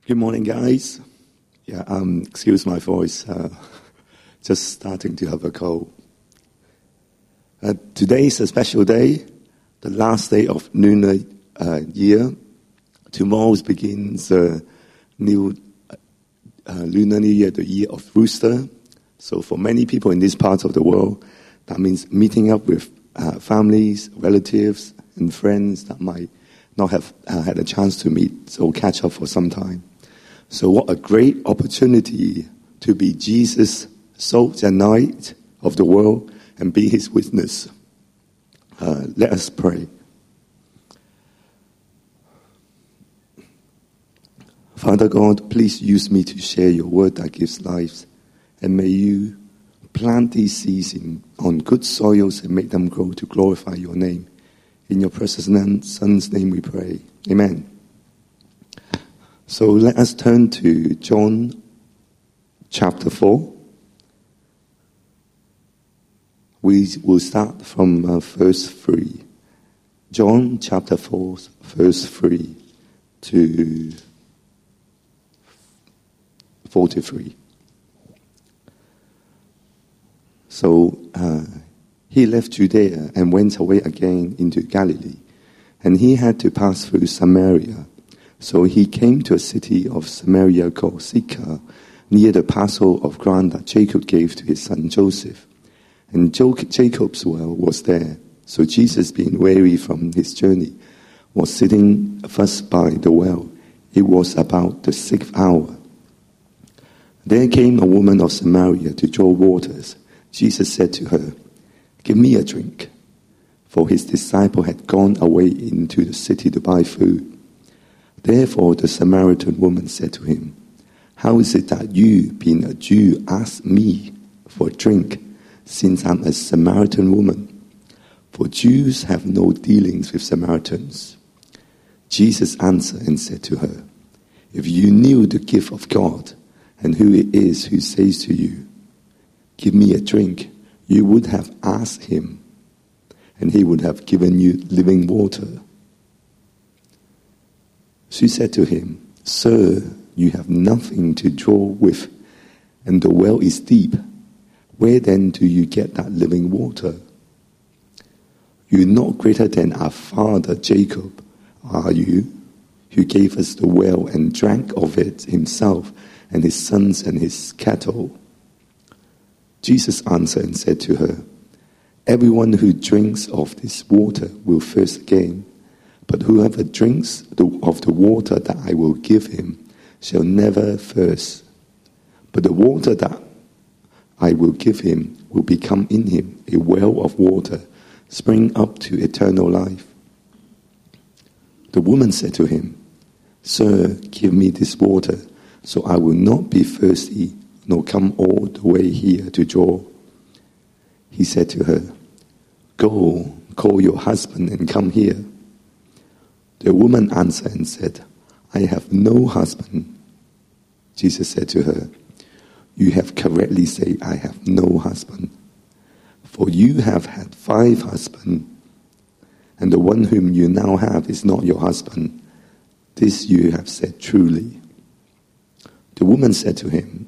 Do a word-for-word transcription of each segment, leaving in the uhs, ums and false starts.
Good morning, guys. Yeah, um, excuse my voice. Uh, just starting to have a cold. Uh, today is a special day, the last day of lunar uh, year. Tomorrow begins the new uh, lunar new year, the year of Rooster. So for many people in this part of the world, that means meeting up with uh, families, relatives, and friends that might not have uh, had a chance to meet, so catch up for some time. So what a great opportunity to be Jesus' salt and light of the world and be his witness. Uh, let us pray. Father God, please use me to share your word that gives life, and may you plant these seeds in, on good soils and make them grow to glorify your name. In your precious Son's name we pray. Amen. So let us turn to John chapter four. We will start from uh, verse three. John chapter four, verse three to forty-three. So uh, he left Judea and went away again into Galilee, and he had to pass through Samaria. So he came to a city of Samaria called Sychar, near the parcel of ground that Jacob gave to his son Joseph. And Jacob's well was there. So Jesus, being weary from his journey, was sitting thus by the well. It was about the sixth hour. There came a woman of Samaria to draw waters. Jesus said to her, "Give me a drink." For his disciple had gone away into the city to buy food. Therefore the Samaritan woman said to him, "How is it that you, being a Jew, ask me for a drink, since I'm a Samaritan woman? For Jews have no dealings with Samaritans." Jesus answered and said to her, "If you knew the gift of God, and who it is who says to you, 'Give me a drink,' you would have asked him, and he would have given you living water." She said to him, "Sir, you have nothing to draw with, and the well is deep. Where then do you get that living water? You're not greater than our father Jacob, are you, who gave us the well and drank of it himself and his sons and his cattle?" Jesus answered and said to her, "Everyone who drinks of this water will thirst again. But whoever drinks of the water that I will give him shall never thirst. But the water that I will give him will become in him a well of water, springing up to eternal life." The woman said to him, "Sir, give me this water, so I will not be thirsty, nor come all the way here to draw." He said to her, "Go, call your husband and come here." The woman answered and said, "I have no husband." Jesus said to her, "You have correctly said, 'I have no husband.' For you have had five husbands, and the one whom you now have is not your husband. This you have said truly." The woman said to him,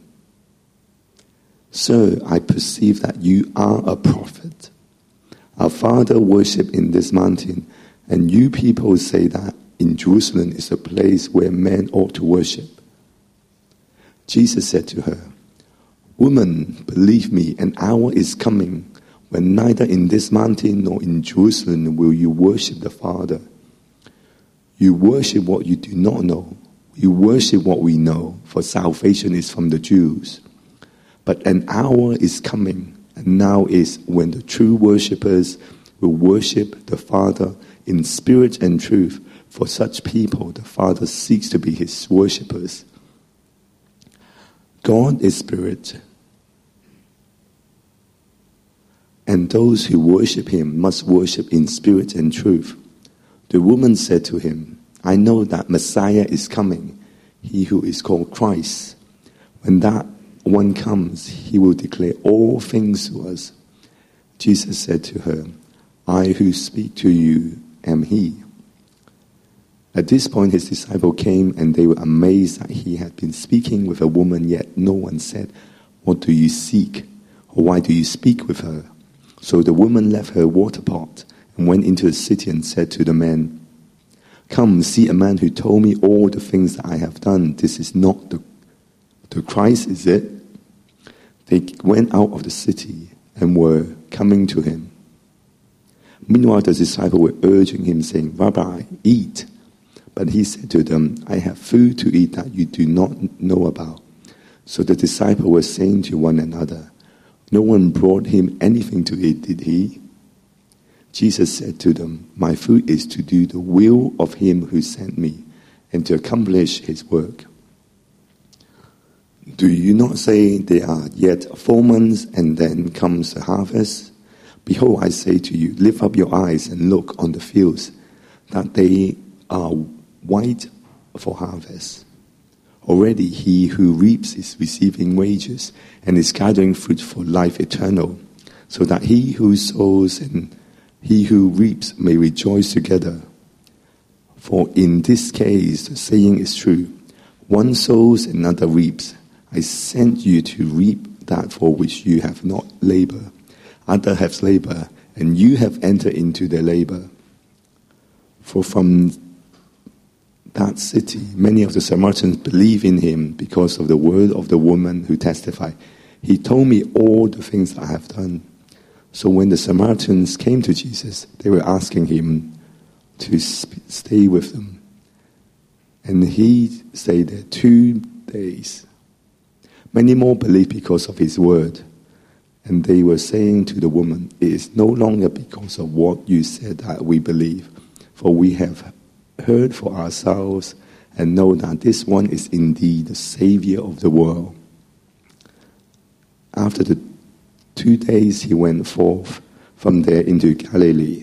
"Sir, I perceive that you are a prophet. Our father worshipped in this mountain, and you people say that in Jerusalem is a place where men ought to worship." Jesus said to her, "Woman, believe me, an hour is coming when neither in this mountain nor in Jerusalem will you worship the Father. You worship what you do not know. We worship what we know, for salvation is from the Jews. But an hour is coming, and now is, when the true worshippers will worship the Father in spirit and truth, for such people the Father seeks to be his worshippers. God is spirit, and those who worship him must worship in spirit and truth." The woman said to him, "I know that Messiah is coming, he who is called Christ. When that one comes, he will declare all things to us." Jesus said to her, "I who speak to you am he." At this point, his disciples came, and they were amazed that he had been speaking with a woman, yet no one said, "What do you seek?" or "Why do you speak with her?" So the woman left her water pot and went into the city and said to the men, "Come, see a man who told me all the things that I have done. This is not the, the Christ, is it?" They went out of the city and were coming to him. Meanwhile, the disciples were urging him, saying, "Rabbi, eat." But he said to them, "I have food to eat that you do not know about." So the disciples were saying to one another, "No one brought him anything to eat, did he?" Jesus said to them, "My food is to do the will of him who sent me, and to accomplish his work. Do you not say there are yet four months, and then comes the harvest? Behold, I say to you, lift up your eyes and look on the fields, that they are white for harvest. Already he who reaps is receiving wages, and is gathering fruit for life eternal, so that he who sows and he who reaps may rejoice together. For in this case the saying is true, one sows, another reaps. I sent you to reap that for which you have not labored. Other have labored, and you have entered into their labor. For from that city, many of the Samaritans believed in him because of the word of the woman who testified, "He told me all the things I have done." So when the Samaritans came to Jesus, they were asking him to sp- stay with them. And he stayed there two days. Many more believed because of his word. And they were saying to the woman, "It is no longer because of what you said that we believe, for we have heard for ourselves and know that this one is indeed the Savior of the world." After the two days he went forth from there into Galilee.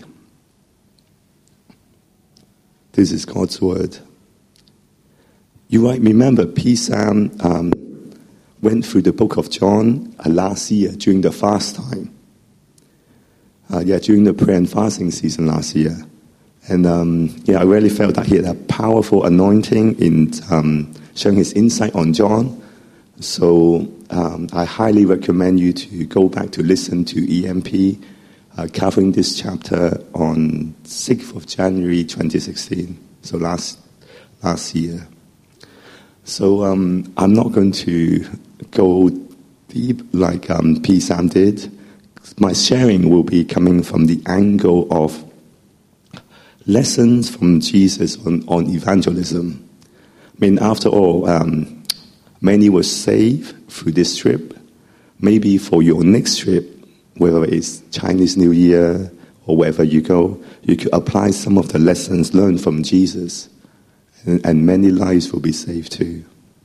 This is God's word. You might remember P. Sam um, went through the book of John uh, last year during the fast time. Uh, yeah, during the prayer and fasting season last year. And um, yeah, I really felt that he had a powerful anointing in um, sharing his insight on John. So um, I highly recommend you to go back to listen to E M P uh, covering this chapter on sixth of January twenty sixteen. So last last year. So um, I'm not going to go deep like um, P. Sam did. My sharing will be coming from the angle of lessons from Jesus on, on evangelism. I mean, after all, um, many were saved through this trip. Maybe for your next trip, whether it's Chinese New Year or wherever you go, you could apply some of the lessons learned from Jesus, and, and many lives will be saved too.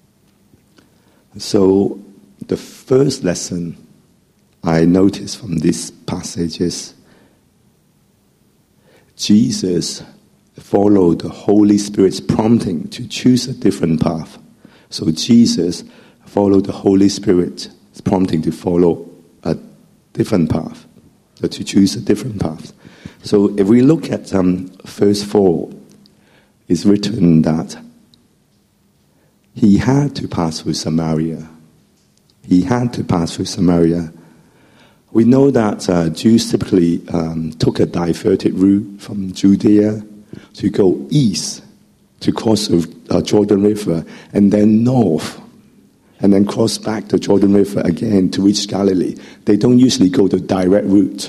So the first lesson I noticed from this passage is Jesus followed the Holy Spirit's prompting to choose a different path. So Jesus followed the Holy Spirit's prompting to follow a different path, to choose a different path. So if we look at um, verse four, it's written that he had to pass through Samaria. He had to pass through Samaria. We know that uh, Jews typically um, took a diverted route from Judea to go east to cross the uh, Jordan River, and then north, and then cross back the Jordan River again to reach Galilee. They don't usually go the direct route.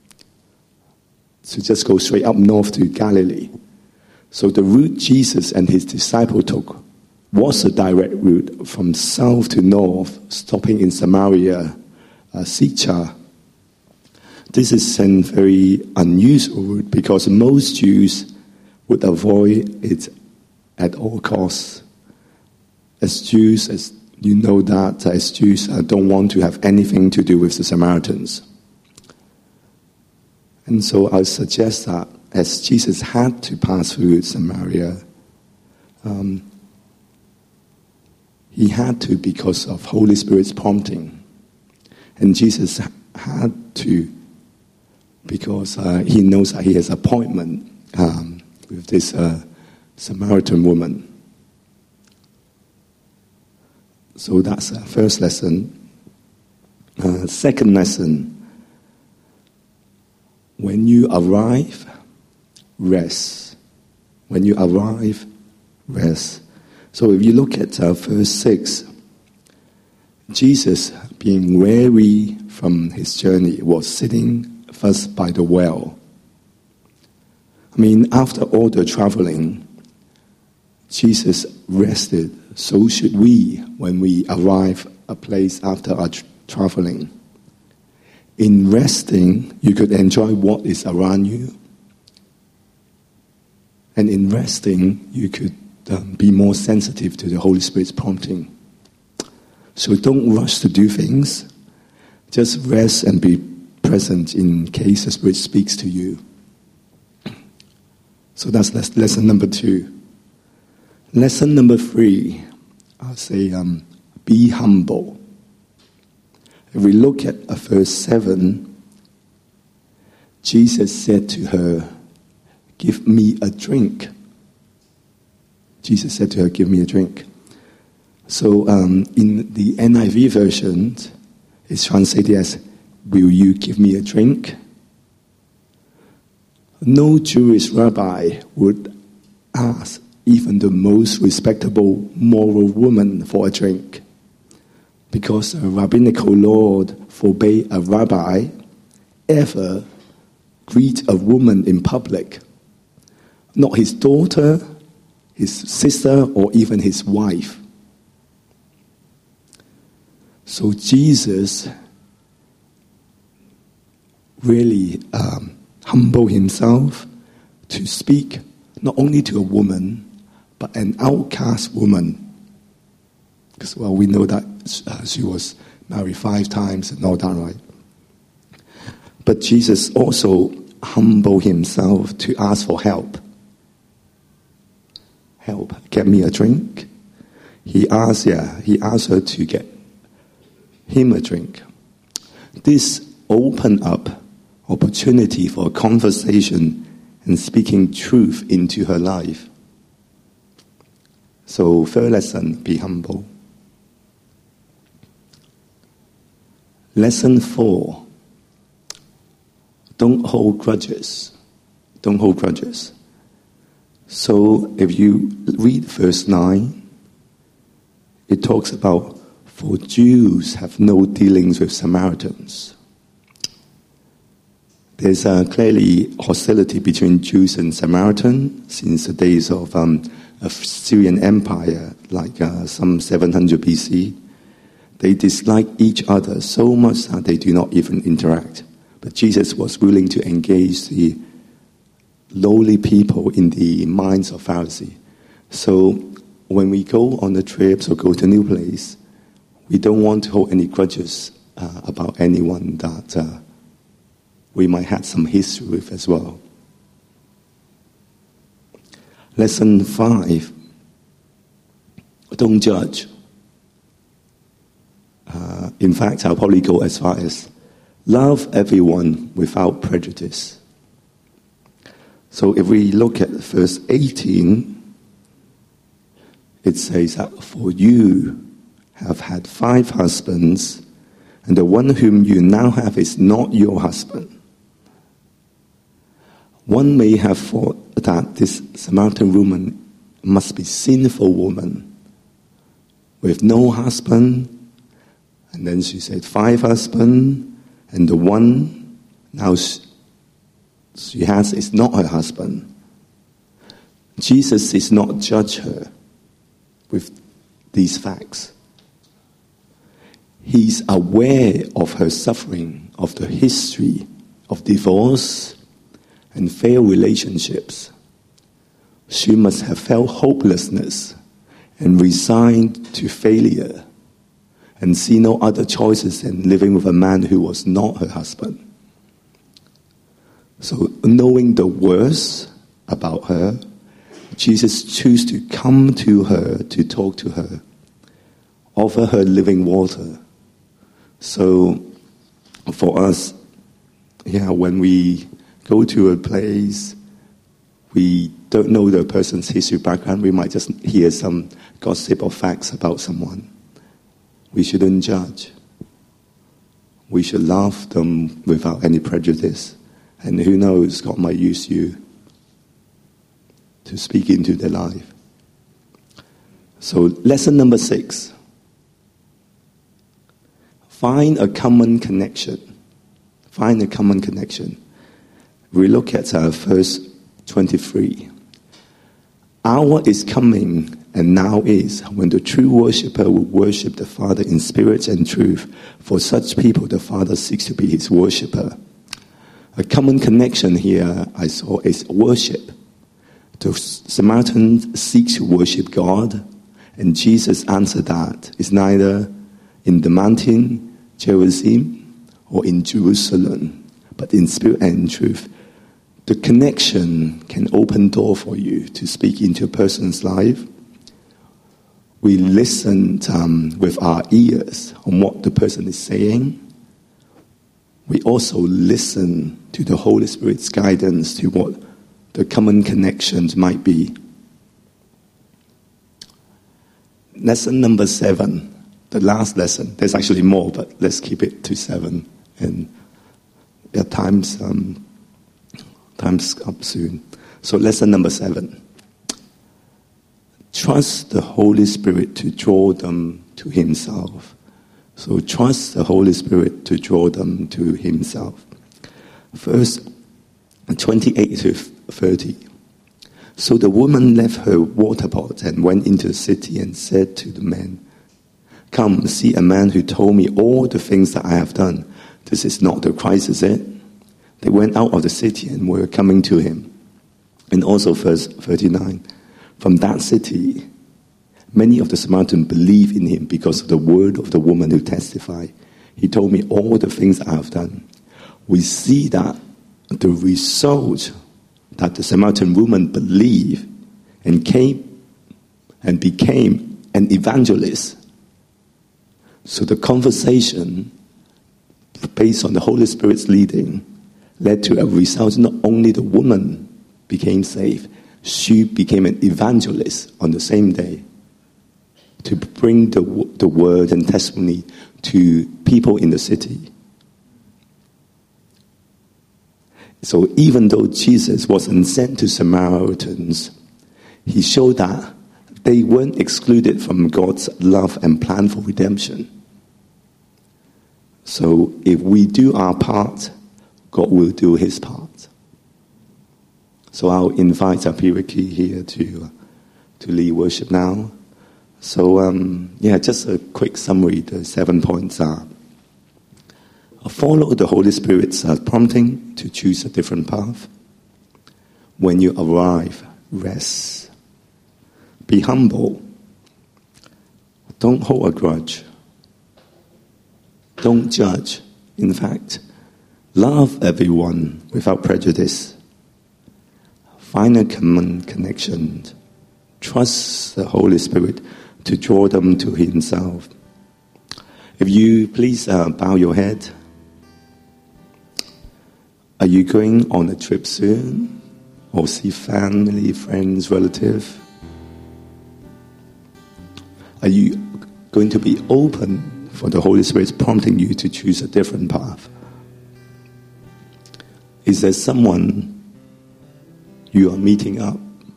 So just go straight up north to Galilee. So the route Jesus and his disciples took was a direct route from south to north, stopping in Samaria, uh, Sychar. This is a very unusual route because most Jews would avoid it at all costs. As Jews, as you know that, as Jews uh, don't want to have anything to do with the Samaritans. And so I suggest that as Jesus had to pass through Samaria, um, he had to because of Holy Spirit's prompting. And Jesus had to because uh, he knows that he has appointment um, with this uh, Samaritan woman. So that's our first lesson. Uh, second lesson, when you arrive, rest. When you arrive, rest. So if you look at uh, verse six, Jesus, being weary from his journey, was sitting first by the well. I mean, after all the traveling, Jesus rested. So should we when we arrive a place after our tra- traveling. In resting, you could enjoy what is around you. And in resting, you could um, be more sensitive to the Holy Spirit's prompting. So don't rush to do things. Just rest and be present in case the Spirit speaks to you. So that's lesson number two. Lesson number three, I'll say, um, be humble. If we look at uh, verse seven, Jesus said to her, "Give me a drink." Jesus said to her, "Give me a drink." So um, in the N I V version, it's translated as, "Will you give me a drink?" No Jewish rabbi would ask even the most respectable moral woman for a drink, because a rabbinical law forbade a rabbi ever greet a woman in public, not his daughter, his sister, or even his wife. So Jesus really um, humbled himself to speak not only to a woman, but an outcast woman. Because, well, we know that uh, she was married five times and all that, right? But Jesus also humbled himself to ask for help. Help, get me a drink. He asked, yeah, he asked her to get him a drink. This opened up opportunity for a conversation and speaking truth into her life. So, third lesson, be humble. Lesson four, don't hold grudges. Don't hold grudges. So, if you read verse nine, it talks about, for Jews have no dealings with Samaritans. There's uh, clearly hostility between Jews and Samaritans since the days of um, Assyrian Empire, like uh, some seven hundred B C. They dislike each other so much that they do not even interact. But Jesus was willing to engage the lowly people in the minds of Pharisees. So when we go on the trips or go to a new place, we don't want to hold any grudges uh, about anyone that uh, we might have some history with as well. Lesson five, don't judge. Uh, in fact, I'll probably go as far as love everyone without prejudice. So if we look at verse eighteen, it says that for you have had five husbands, and the one whom you now have is not your husband. One may have thought that this Samaritan woman must be a sinful woman with no husband, and then she said five husbands, and the one now she has is not her husband. Jesus does not judge her with these facts. He's aware of her suffering, of the history of divorce and failed relationships. She must have felt hopelessness and resigned to failure and see no other choices than living with a man who was not her husband. So knowing the worst about her, Jesus chose to come to her, to talk to her, offer her living water. So for us, yeah, when we go to a place We don't know the person's history background. We might just hear some gossip or facts about someone. We shouldn't judge. We should love them without any prejudice. And who knows, God might use you to speak into their life. So lesson number six. Find a common connection. Find a common connection. We look at uh, verse twenty-three. Hour is coming, and now is, when the true worshipper will worship the Father in spirit and truth. For such people, the Father seeks to be his worshipper. A common connection here I saw is worship. The Samaritan seeks to worship God, and Jesus answered that it's neither in the mountain, Gerizim, or in Jerusalem, but in spirit and in truth. The connection can open door for you to speak into a person's life. We listen um, with our ears on what the person is saying. We also listen to the Holy Spirit's guidance to what the common connections might be. Lesson number seven, the last lesson. There's actually more, but let's keep it to seven. And at times, um, time's up soon. So lesson number seven. Trust the Holy Spirit to draw them to himself. So trust the Holy Spirit to draw them to himself. Verse twenty-eight to thirty. So the woman left her water pot and went into the city and said to the men, "Come, see a man who told me all the things that I have done. This is not the Christ, is it?" They went out of the city and were coming to him. And also verse thirty-nine. From that city, many of the Samaritans believed in him because of the word of the woman who testified. He told me all the things I have done. We see that the result that the Samaritan woman believed and came and became an evangelist. So the conversation, based on the Holy Spirit's leading, led to a result. Not only the woman became saved, she became an evangelist on the same day to bring the, the word and testimony to people in the city. So even though Jesus wasn't sent to Samaritans, he showed that they weren't excluded from God's love and plan for redemption. So if we do our part, God will do his part. So I'll invite Apiriki here to, to lead worship now. So, um, yeah, just a quick summary. The seven points are: follow the Holy Spirit's uh, prompting to choose a different path. When you arrive, rest. Be humble. Don't hold a grudge. Don't judge. In fact, love everyone without prejudice. Find a common connection. Trust the Holy Spirit to draw them to himself. If you please uh, bow your head. Are you going on a trip soon? Or see family, friends, relative? Are you going to be open for the Holy Spirit prompting you to choose a different path? Is there someone you are meeting up?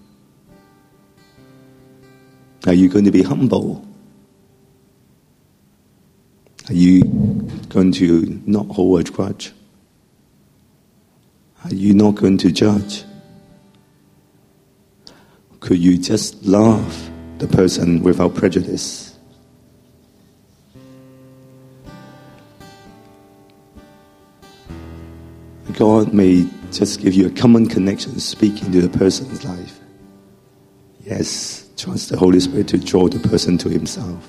Are you going to be humble? Are you going to not hold a grudge? Are you not going to judge? Could you just love the person without prejudice? God may just give you a common connection to speak into the person's life. Yes, trust the Holy Spirit to draw the person to himself.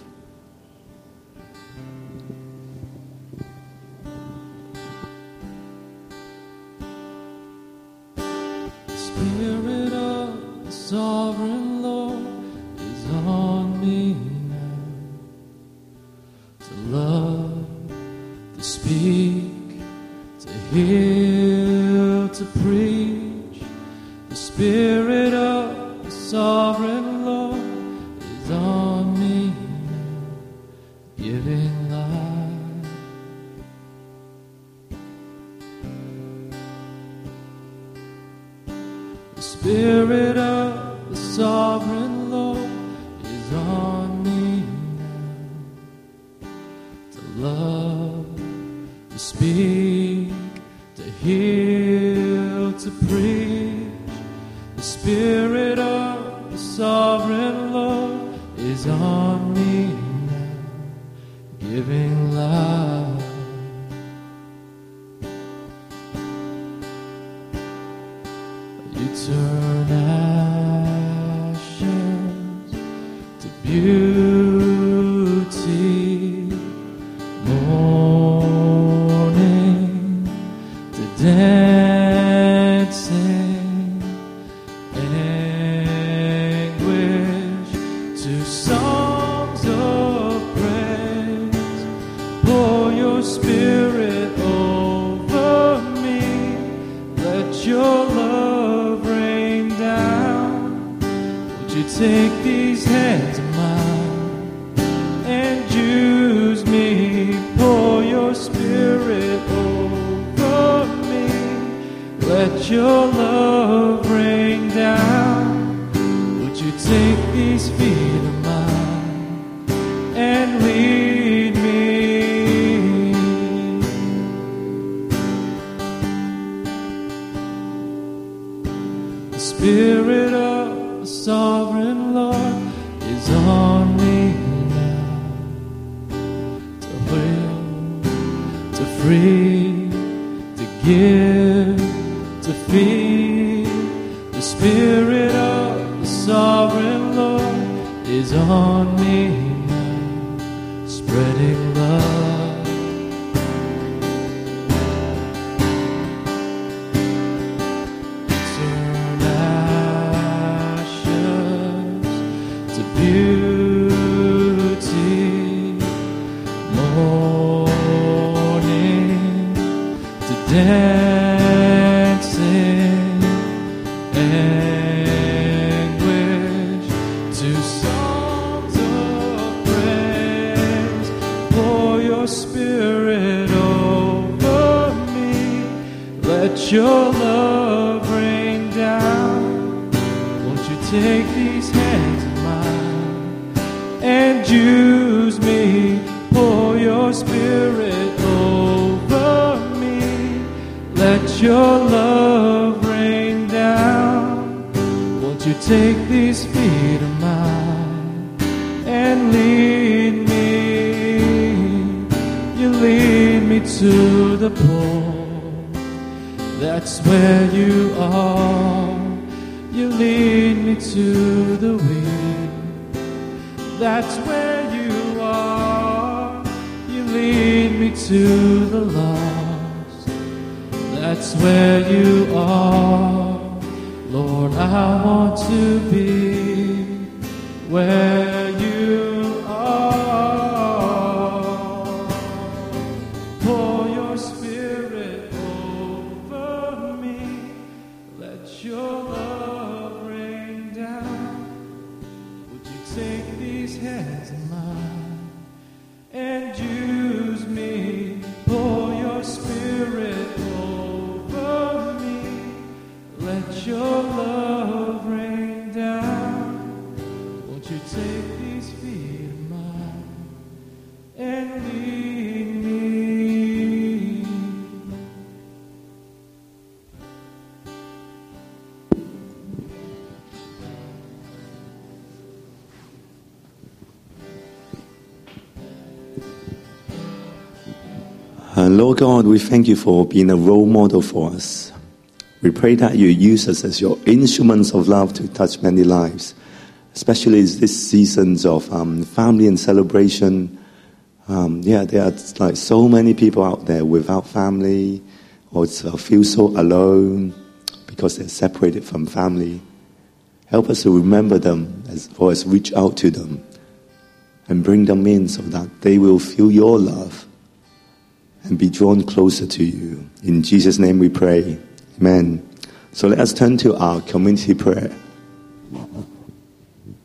Spirit of the sovereign Lord is on me now, to love, to speak, to heal, to preach. The Spirit sovereign Lord is on me now, giving life. The Spirit of the sovereign Lord is on me now, to love, to speak, to heal, to preach. The Spirit of the sovereign Lord is on me now, giving life. You turn ashes to beauty, mourning to dancing, anguish to songs of praise. Pour your Spirit over me, let your love rain down. Would you take these hands of mine and use me? Pour your Spirit over me, let your love rain down. Would you take these feet of mine and lead me? The Spirit of the sovereign Lord is on me now, to will, to free, to give, to feed. The Spirit of the sovereign Lord is on me now, spreading love. Turn ashes to beauty, mourning to dancing, anguish to songs of praise. Pour your Spirit over me, let your love rain down. Won't you take these hands of mine and use me? Pour your Spirit over me, let your love rain down. Won't you take these feet of mine and lead me? You lead me to the pool, that's where you are. You lead me to the weak, that's where you are. You lead me to the lost, that's where you are. Lord, I want to be where you are. Pour your Spirit over me, let your love rain down. Would you take these hands of mine and use me? Pour your Spirit over me, let your love rain down. Won't you take these feet of mine and lead me? Uh, Lord God, we thank you for being a role model for us. We pray that you use us as your instruments of love to touch many lives, especially this seasons of um, family and celebration. Um, yeah, there are like so many people out there without family, or feel so alone because they're separated from family. Help us to remember them as, or as reach out to them and bring them in so that they will feel your love and be drawn closer to you. In Jesus' name we pray. Amen. So let us turn to our community prayer.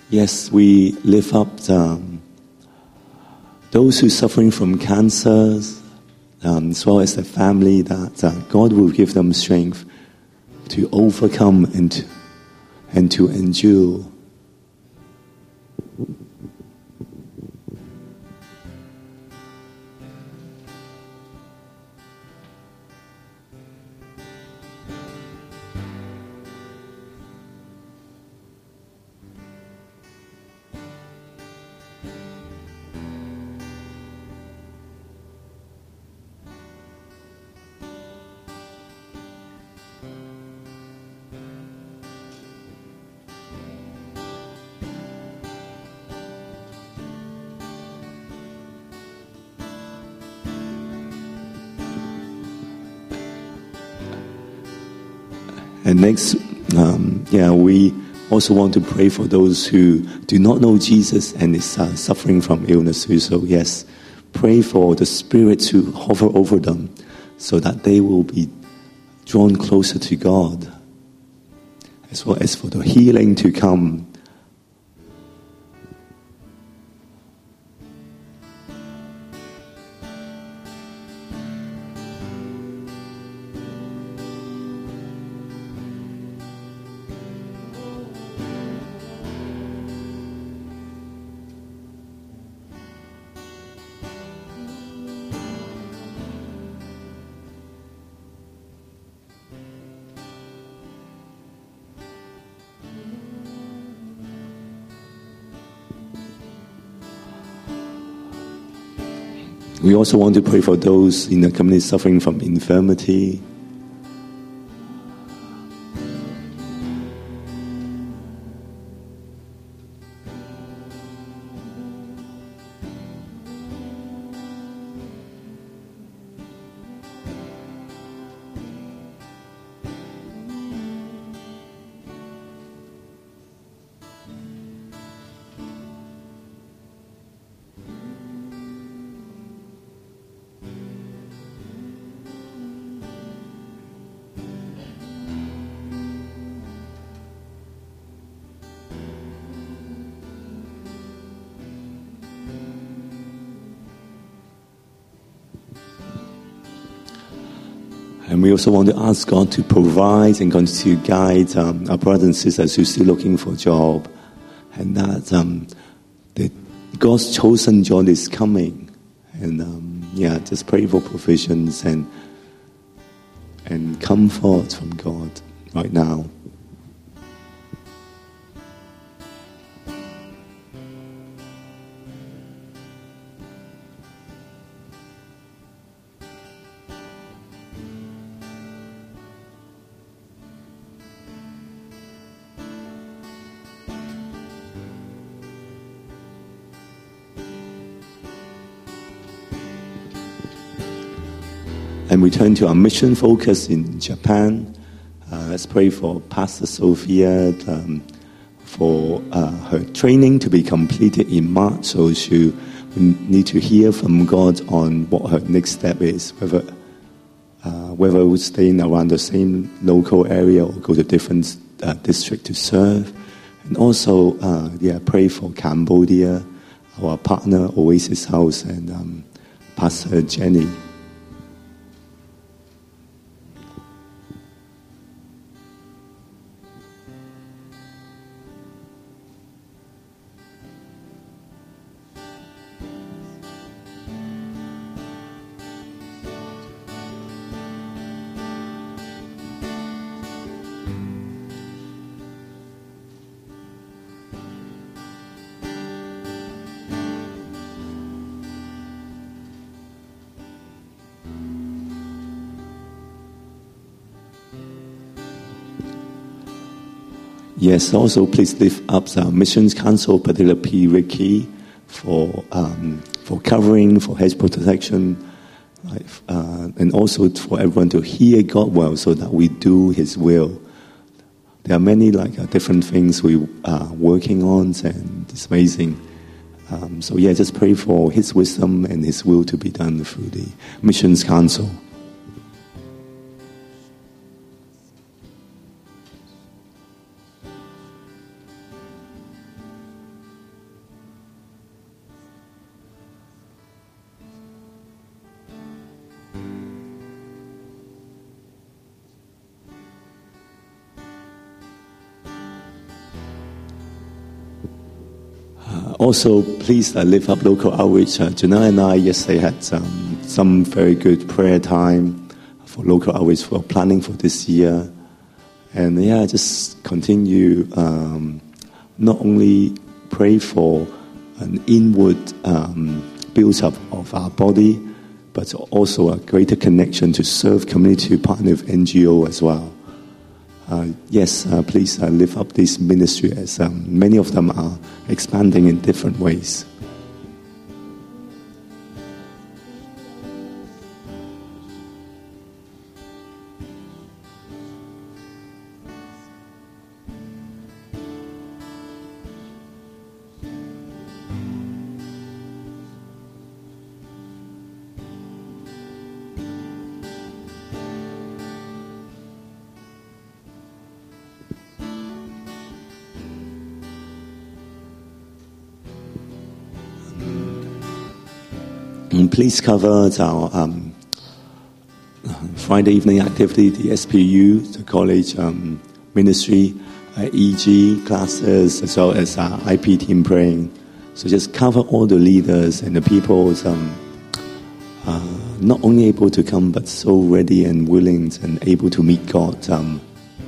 Yes, we lift up um, those who are suffering from cancers, um, as well as the family, that uh, God will give them strength to overcome and to, and to endure. And next, um, yeah, we also want to pray for those who do not know Jesus and is uh, suffering from illness. So yes, pray for the Spirit to hover over them so that they will be drawn closer to God, as well as for the healing to come. We also want to pray for those in the community suffering from infirmity. And we also want to ask God to provide and continue to guide um, our brothers and sisters who are still looking for a job. And that um, the, God's chosen job is coming. And um, yeah, just pray for provisions and, and comfort from God right now. And we turn to our mission focus in Japan. Uh, let's pray for Pastor Sophia um, for uh, her training to be completed in March. So she we need to hear from God on what her next step is, whether uh, whether we're staying around the same local area or go to different uh, district to serve. And also, uh, yeah, pray for Cambodia, our partner Oasis House, and um, Pastor Jenny. Yes, also please lift up the Missions Council, particularly P. Ricky, for um, for covering, for hedge protection, like, uh, and also for everyone to hear God well, so that we do His will. There are many like uh, different things we are working on, and it's amazing. Um, so yeah, just pray for His wisdom and His will to be done through the Missions Council. also, please uh, lift up local outreach. Uh, Janelle and I yesterday had um, some very good prayer time for local outreach for planning for this year. And yeah, just continue, um, not only pray for an inward um, build-up of our body, but also a greater connection to serve community, partner with N G O as well. Uh, yes, uh, please uh, lift up this ministry as um, many of them are expanding in different ways. And please cover our um, Friday evening activity, the S P U, the college um, ministry, uh, E G classes, as well as our I P team praying. So just cover all the leaders and the people um, uh, not only able to come, but so ready and willing and able to meet God. Um,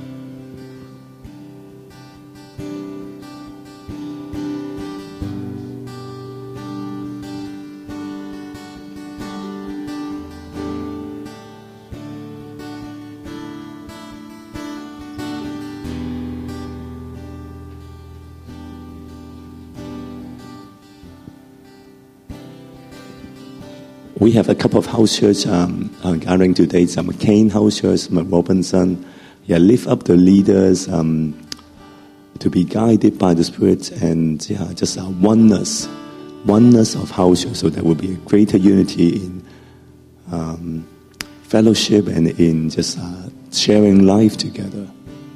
We have a couple of house church um, uh, gathering today. Some McCain House Church, Robinson. Yeah, lift up the leaders um, to be guided by the Spirit, and yeah, just a oneness, oneness of house church, so there will be a greater unity in um, fellowship and in just uh, sharing life together.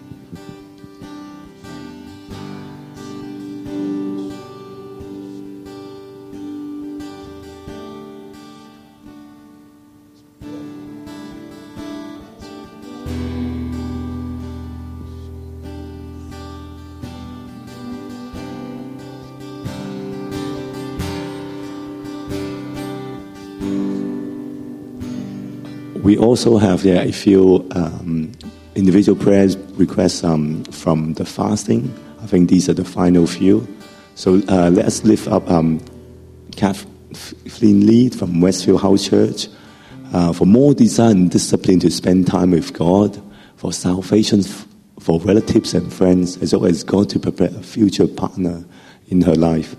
We also have yeah, a few um, individual prayers requests um, from the fasting. I think these are the final few. So uh, let's lift up um, Kathleen Lee from Westfield House Church uh, for more desire and discipline to spend time with God, for salvation for relatives and friends, as well as God to prepare a future partner in her life.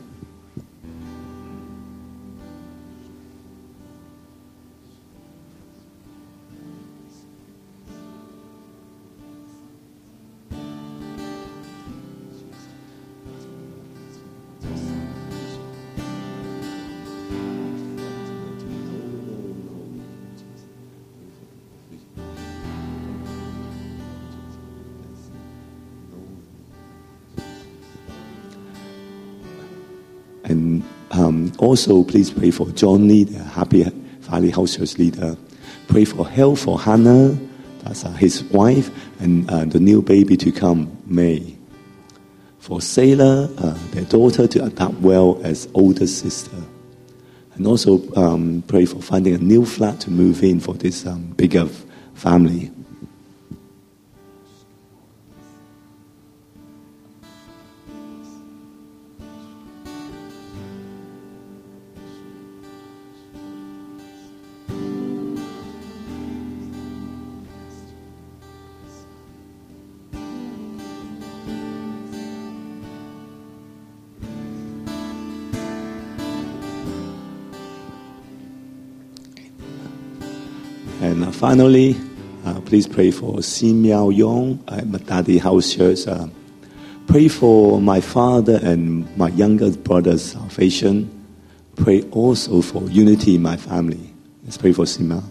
And um, also, please pray for John Lee, the Happy Valley House Church leader. Pray for health for Hannah, that's uh, his wife, and uh, the new baby to come, May. For Sailor, uh, their daughter, to adapt well as older sister. And also um, pray for finding a new flat to move in for this um, bigger family. And uh, finally, uh, please pray for Sim Miao Yong at Matadi House Church. Uh, pray for my father and my younger brother's salvation. Pray also for unity in my family. Let's pray for Sim Miao.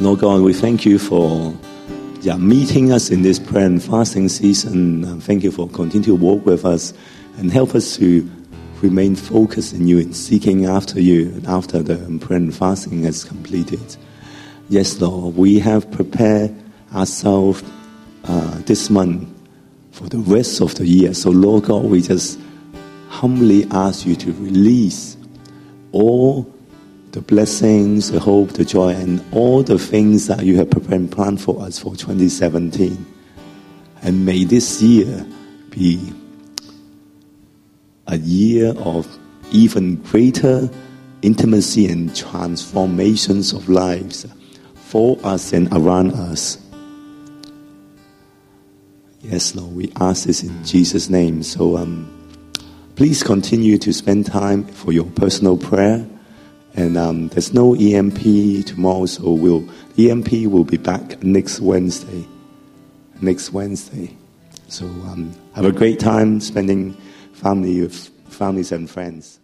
Lord God, we thank you for yeah, meeting us in this prayer and fasting season. And thank you for continuing to walk with us and help us to remain focused in you and seeking after you after the prayer and fasting is completed. Yes, Lord, we have prepared ourselves uh, this month for the rest of the year. So, Lord God, we just humbly ask you to release all the blessings, the hope, the joy, and all the things that you have prepared and planned for us for twenty seventeen. And may this year be a year of even greater intimacy and transformations of lives for us and around us. Yes, Lord, we ask this in Jesus' name. So um, please continue to spend time for your personal prayer. And um, there's no E M P tomorrow, so we'll, E M P will be back next Wednesday. Next Wednesday. So um, have a great time spending family with families and friends.